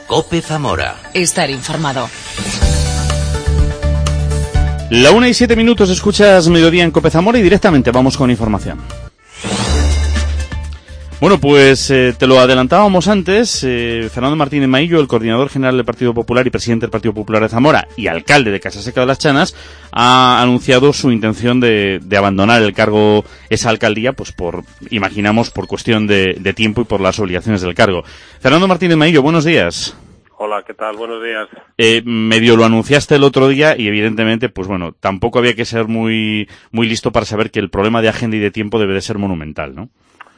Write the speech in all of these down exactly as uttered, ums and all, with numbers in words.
COPE Zamora. Estar informado. La una y siete minutos, escuchas Mediodía en COPE Zamora y directamente vamos con información. Bueno, pues eh, te lo adelantábamos antes, eh, Fernando Martínez Maillo, el coordinador general del Partido Popular y presidente del Partido Popular de Zamora y alcalde de Casaseca de las Chanas, ha anunciado su intención de, de abandonar el cargo, esa alcaldía, pues por, imaginamos, por cuestión de, de tiempo y por las obligaciones del cargo. Fernando Martínez Maillo, buenos días. Hola, ¿qué tal? Buenos días. Eh, medio lo anunciaste el otro día y evidentemente, pues bueno, tampoco había que ser muy, muy listo para saber que el problema de agenda y de tiempo debe de ser monumental, ¿no?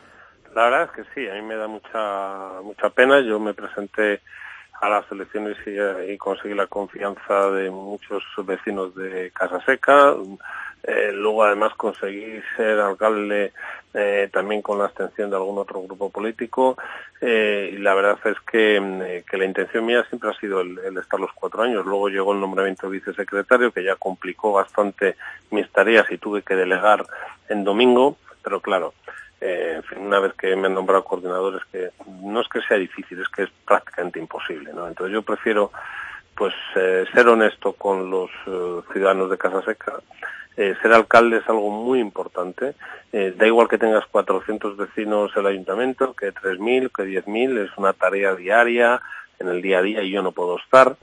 La verdad es que sí, a mí me da mucha mucha pena. Yo me presenté a las elecciones y, y conseguí la confianza de muchos vecinos de Casaseca. Eh, luego además conseguí ser alcalde eh, también con la abstención de algún otro grupo político. Eh, y la verdad es que, eh, que la intención mía siempre ha sido el, el estar los cuatro años. Luego llegó el nombramiento de vicesecretario, que ya complicó bastante mis tareas y tuve que delegar en domingo, pero claro, Eh, en fin, una vez que me han nombrado coordinador, es que no es que sea difícil, es que es prácticamente imposible, ¿no? Entonces yo prefiero, pues, eh, ser honesto con los eh, ciudadanos de Casaseca. Eh, ser alcalde es algo muy importante. Eh, da igual que tengas cuatrocientos vecinos el ayuntamiento, que tres mil, que diez mil, es una tarea diaria, en el día a día, y yo no puedo estar.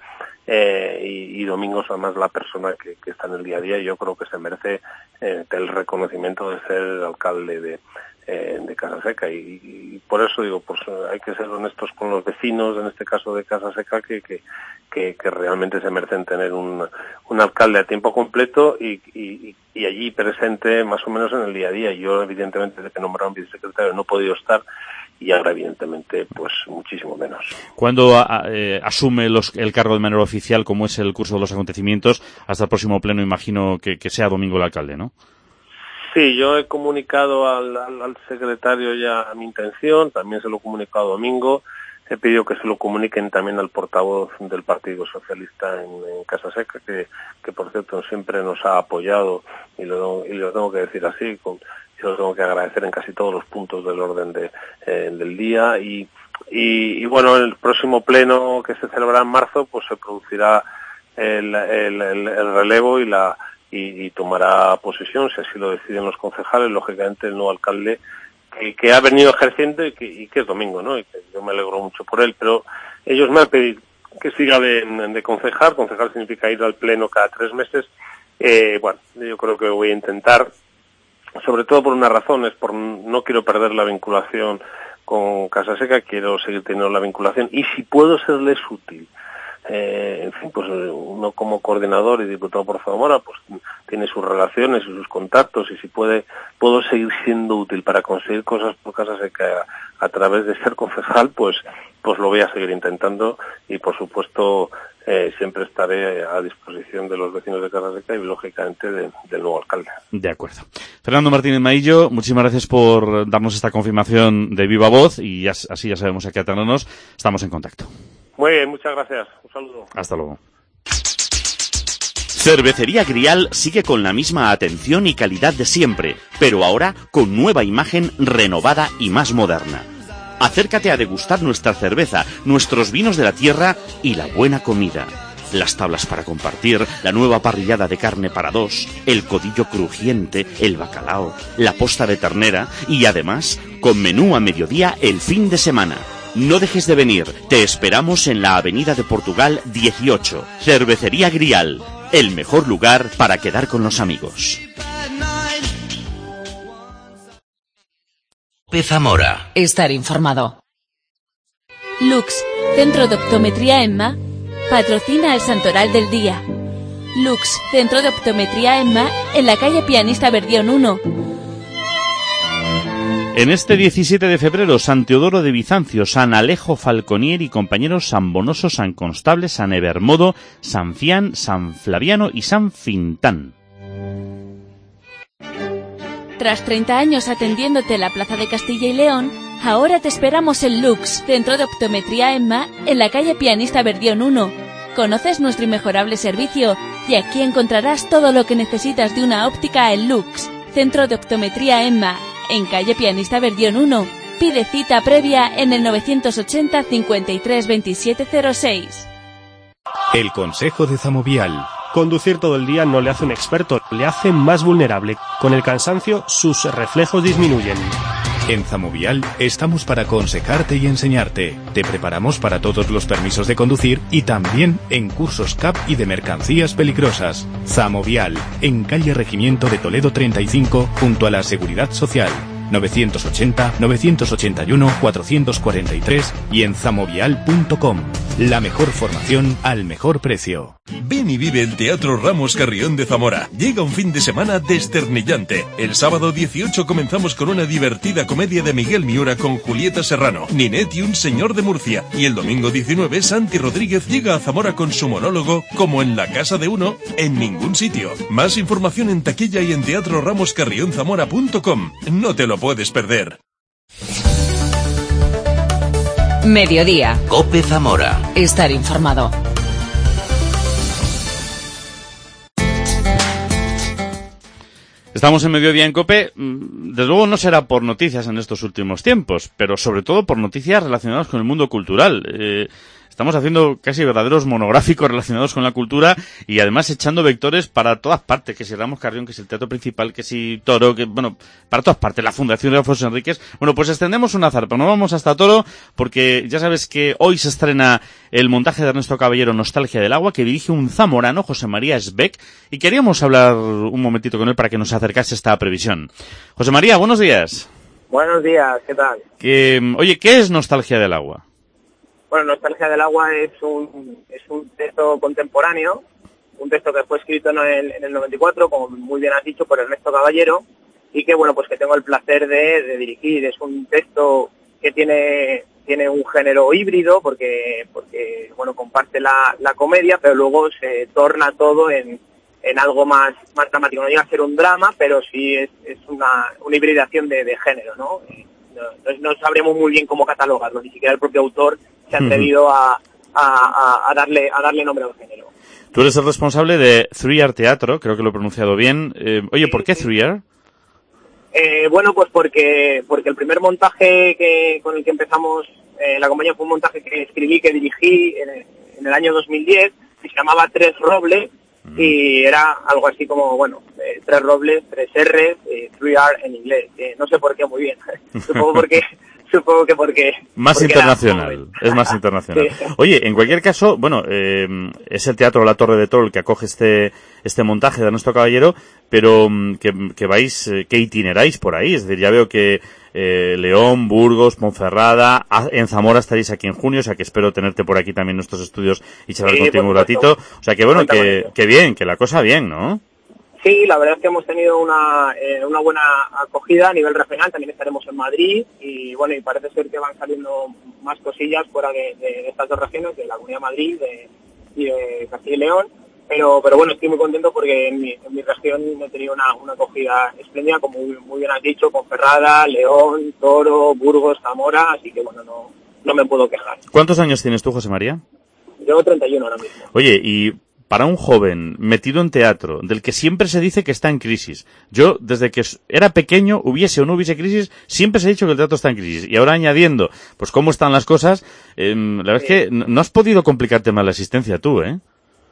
Eh, y, y domingos además la persona que, que está en el día a día, yo creo que se merece eh, el reconocimiento de ser el alcalde de de Casaseca, y, y por eso digo, pues hay que ser honestos con los vecinos, en este caso de Casaseca, que, que, que, que realmente se merecen tener un, un alcalde a tiempo completo y, y, y allí presente más o menos en el día a día. Yo evidentemente desde que nombraron vicesecretario no he podido estar, y ahora evidentemente pues muchísimo menos. ¿Cuándo a, eh, asume los, el cargo de manera oficial, como es el curso de los acontecimientos? Hasta el próximo pleno imagino que, que sea domingo el alcalde, ¿no? Sí, yo he comunicado al, al, al secretario ya mi intención, también se lo he comunicado domingo, he pedido que se lo comuniquen también al portavoz del Partido Socialista en, en Casaseca, que, que por cierto siempre nos ha apoyado, y lo, y lo tengo que decir así, con, y lo tengo que agradecer en casi todos los puntos del orden de, eh, del día, y, y, y bueno, el próximo pleno que se celebrará en marzo, pues se producirá el, el, el, el relevo y la Y, y tomará posesión, si así lo deciden los concejales, lógicamente el nuevo alcalde que, que ha venido ejerciendo y que, y que es domingo, ¿no? Y que yo me alegro mucho por él, pero ellos me han pedido que siga de, de concejal. Concejal significa ir al pleno cada tres meses. Eh, bueno, yo creo que voy a intentar, sobre todo por una razón, es por no quiero perder la vinculación con Casaseca, quiero seguir teniendo la vinculación, y si puedo serles útil, Eh, en fin, pues uno como coordinador y diputado por Zamora pues tiene sus relaciones y sus contactos, y si puede puedo seguir siendo útil para conseguir cosas por Casaseca a, a través de ser concejal, pues pues lo voy a seguir intentando, y por supuesto eh, siempre estaré a disposición de los vecinos de Casaseca y lógicamente de, del nuevo alcalde. De acuerdo. Fernando Martínez Maillo, muchísimas gracias por darnos esta confirmación de viva voz, y ya, así ya sabemos a qué atenernos. Estamos en contacto. Muy bien, muchas gracias. Un saludo. Hasta luego. Cervecería Grial sigue con la misma atención y calidad de siempre, pero ahora con nueva imagen renovada y más moderna. Acércate a degustar nuestra cerveza, nuestros vinos de la tierra y la buena comida. Las tablas para compartir, la nueva parrillada de carne para dos, el codillo crujiente, el bacalao, la posta de ternera y además con menú a mediodía el fin de semana. No dejes de venir, te esperamos en la Avenida de Portugal dieciocho. Cervecería Grial, el mejor lugar para quedar con los amigos. Zamora. Estar informado. Lux, Centro de Optometría Emma, patrocina el Santoral del Día. Lux, Centro de Optometría Emma, en la calle Pianista Verdión uno. En este diecisiete de febrero, San Teodoro de Bizancio, San Alejo Falconier y compañeros, San Bonoso, San Constable, San Evermodo, San Fián, San Flaviano y San Fintán. Tras treinta años atendiéndote en la Plaza de Castilla y León, ahora te esperamos en Lux, Centro de Optometría Emma, en la calle Pianista Verdión uno. Conoces nuestro inmejorable servicio y aquí encontrarás todo lo que necesitas de una óptica en Lux, Centro de Optometría Emma, en calle Pianista Verdión uno. Pide cita previa en el novecientos ochenta cincuenta y tres veintisiete cero seis. El consejo de Zamovial. Conducir todo el día no le hace un experto, le hace más vulnerable. Con el cansancio, sus reflejos disminuyen. En Zamovial estamos para aconsejarte y enseñarte. Te preparamos para todos los permisos de conducir y también en cursos C A P y de mercancías peligrosas. Zamovial, en calle Regimiento de Toledo treinta y cinco, junto a la Seguridad Social. novecientos ochenta, novecientos ochenta y uno, cuatrocientos cuarenta y tres y en zamovial punto com. La mejor formación al mejor precio. Ven y vive el Teatro Ramos Carrión de Zamora. Llega un fin de semana desternillante. El sábado dieciocho comenzamos con una divertida comedia de Miguel Miura con Julieta Serrano, Ninette y un señor de Murcia. Y el domingo diecinueve, Santi Rodríguez llega a Zamora con su monólogo Como en la casa de uno, en ningún sitio. Más información en taquilla y en teatro ramos carrión zamora punto com. No te lo puedes perder. Mediodía. COPE Zamora. Estar informado. Estamos en Mediodía en COPE. Desde luego no será por noticias en estos últimos tiempos, pero sobre todo por noticias relacionadas con el mundo cultural. Eh, Estamos haciendo casi verdaderos monográficos relacionados con la cultura y además echando vectores para todas partes, que si Ramos Carrión, que si el Teatro Principal, que si Toro, que bueno, para todas partes, la Fundación de Alfonso Enríquez. Bueno, pues extendemos una zarpa, no vamos hasta Toro, porque ya sabes que hoy se estrena el montaje de Ernesto Caballero, Nostalgia del Agua, que dirige un zamorano, José María Esbeck, y queríamos hablar un momentito con él para que nos acercase esta previsión. José María, buenos días. Buenos días, ¿qué tal? Que, oye, ¿qué es Nostalgia del Agua? Bueno, Nostalgia del Agua es un es un texto contemporáneo, un texto que fue escrito en el, en el noventa y cuatro, como muy bien has dicho, por Ernesto Caballero, y que, bueno, pues que tengo el placer de, de dirigir. Es un texto que tiene tiene un género híbrido, porque, porque bueno, comparte la, la comedia, pero luego se torna todo en, en algo más, más dramático. No llega a ser un drama, pero sí es, es una, una hibridación de, de género, ¿no? No, no sabremos muy bien cómo catalogarlo, ni siquiera el propio autor se ha atrevido a, a, a, darle, a darle nombre al género. Tú eres el responsable de Three Art Teatro, creo que lo he pronunciado bien. Eh, oye, ¿por qué Three Art? Eh, bueno, pues porque porque el primer montaje que con el que empezamos eh, la compañía fue un montaje que escribí, que dirigí en, en el año dos mil diez, y se llamaba Tres Robles, mm. y era algo así como, bueno, eh, tres robles, tres R's, eh, Three Art en inglés. Eh, no sé por qué, muy bien. Supongo porque... Supongo que porque... Más porque internacional, es más internacional. Sí. Oye, en cualquier caso, bueno, eh, es el Teatro La Torre de Toro el que acoge este este montaje de Ernesto Caballero, pero que, que vais, que itineráis por ahí, es decir, ya veo que eh, León, Burgos, Ponferrada, en Zamora estaréis aquí en junio, o sea que espero tenerte por aquí también en nuestros estudios y charlar sí, contigo un ratito. O sea que bueno, que, que bien, que la cosa bien, ¿no? Sí, la verdad es que hemos tenido una eh, una buena acogida a nivel regional. También estaremos en Madrid y bueno, y parece ser que van saliendo más cosillas fuera de, de estas dos regiones, de la Comunidad de Madrid de, y de Castilla y León. Pero pero bueno, estoy muy contento porque en mi, en mi región he tenido una, una acogida espléndida, como muy, muy bien has dicho, Ponferrada, León, Toro, Burgos, Zamora, así que bueno, no, no me puedo quejar. ¿Cuántos años tienes tú, José María? Yo treinta y uno ahora mismo. Oye, y... para un joven metido en teatro, del que siempre se dice que está en crisis. Yo, desde que era pequeño, hubiese o no hubiese crisis, siempre se ha dicho que el teatro está en crisis. Y ahora añadiendo, pues cómo están las cosas, eh, la verdad sí. es que no has podido complicarte más la existencia tú, ¿eh?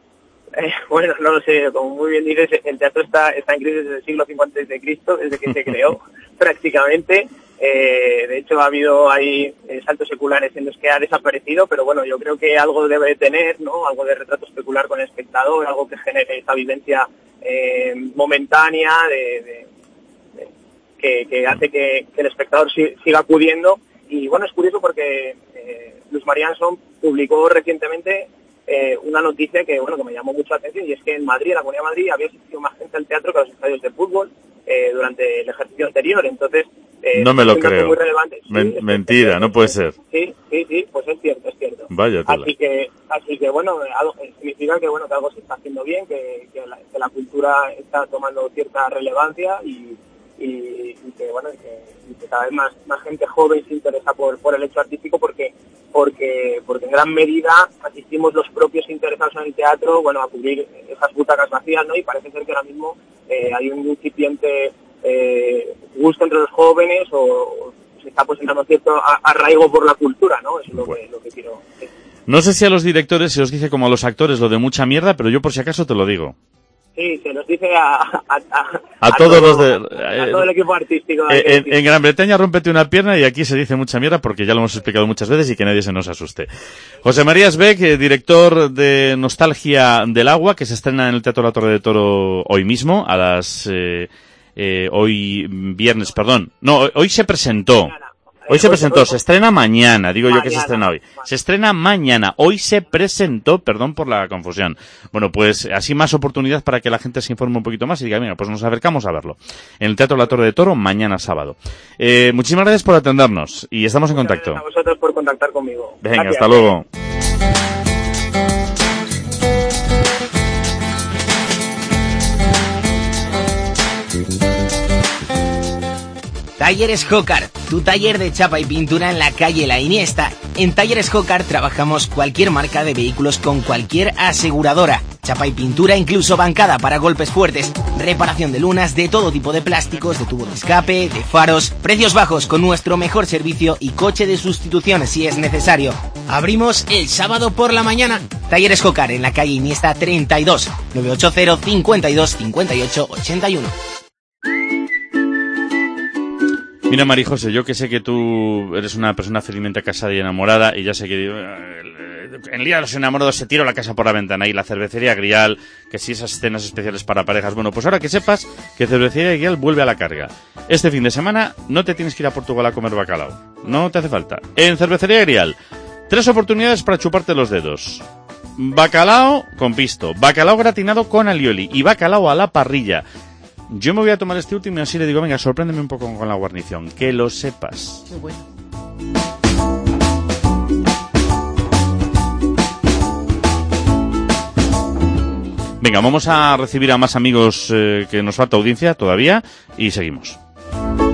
Eh, bueno, no lo sé, como muy bien dices, el teatro está, está en crisis desde el siglo cinco antes de Cristo, desde que se creó prácticamente. Eh, de hecho, ha habido ahí eh, saltos seculares en los que ha desaparecido, pero bueno, yo creo que algo debe tener, ¿no? Algo de retrato especular con el espectador, algo que genere esa vivencia eh, momentánea de, de, de, que, que hace que, que el espectador si, siga acudiendo. Y bueno, es curioso porque eh, Luis María Anson publicó recientemente eh, una noticia que bueno que me llamó mucho la atención, y es que en Madrid, en la Comunidad de Madrid, había asistido más gente al teatro que a los estadios de fútbol eh, durante el ejercicio anterior. Entonces Eh, no me lo creo. Sí, Men- mentira, cierto, no puede ser. Sí, sí, sí, pues es cierto, es cierto. Vaya tela. Así que, así que bueno, algo, significa que bueno que algo se está haciendo bien, que, que, la, que la cultura está tomando cierta relevancia y, y, y que bueno, y que, y que cada vez más, más gente joven se interesa por, por el hecho artístico, porque, porque, porque en gran medida asistimos los propios interesados en el teatro, bueno, a cubrir esas butacas vacías, ¿no? Y parece ser que ahora mismo eh, hay un incipiente Eh, gusto entre los jóvenes o, o se está poseyendo cierto arraigo por la cultura, ¿no? Eso es lo, bueno. que, lo que quiero decir. No sé si a los directores se os dice como a los actores lo de mucha mierda, pero yo por si acaso te lo digo. Sí, se nos dice a, a, a, a todos todo, los de... A eh, todo el equipo artístico. Eh, en, en Gran Bretaña rómpete una pierna y aquí se dice mucha mierda porque ya lo hemos explicado muchas veces y que nadie se nos asuste. José María Esbeck, eh, director de Nostalgia del Agua, que se estrena en el Teatro La Torre de Toro hoy mismo, a las... Eh, eh, hoy viernes, perdón. No, hoy, hoy se presentó. Hoy se presentó, se estrena mañana, digo yo que se estrena hoy. Se estrena mañana, hoy se presentó, perdón por la confusión. Bueno, pues así más oportunidad para que la gente se informe un poquito más y diga, mira, pues nos acercamos a verlo. En el Teatro La Torre de Toro, mañana sábado. Eh, muchísimas gracias por atendernos y estamos en contacto. Gracias a vosotros por contactar conmigo. Venga, gracias. Hasta luego. Talleres Jócar, tu taller de chapa y pintura en la calle La Iniesta. En Talleres Jócar trabajamos cualquier marca de vehículos con cualquier aseguradora. Chapa y pintura, incluso bancada para golpes fuertes. Reparación de lunas, de todo tipo de plásticos, de tubo de escape, de faros. Precios bajos con nuestro mejor servicio y coche de sustitución si es necesario. Abrimos el sábado por la mañana. Talleres Jócar en la calle Iniesta treinta y dos, nueve ocho cero, cincuenta y dos, cincuenta y ocho, ochenta y uno. Mira, María José, yo que sé que tú eres una persona felizmente casada y enamorada, y ya sé que en el día de los enamorados se tira la casa por la ventana, y la cervecería Grial, que sí, esas cenas especiales para parejas. Bueno, pues ahora que sepas que cervecería Grial vuelve a la carga. Este fin de semana no te tienes que ir a Portugal a comer bacalao. No te hace falta. En cervecería Grial, tres oportunidades para chuparte los dedos. Bacalao con pisto, bacalao gratinado con alioli y bacalao a la parrilla. Yo me voy a tomar este último y así le digo, venga, sorpréndeme un poco con la guarnición, que lo sepas. Qué bueno. Venga, vamos a recibir a más amigos, eh, que nos falta audiencia todavía, y seguimos.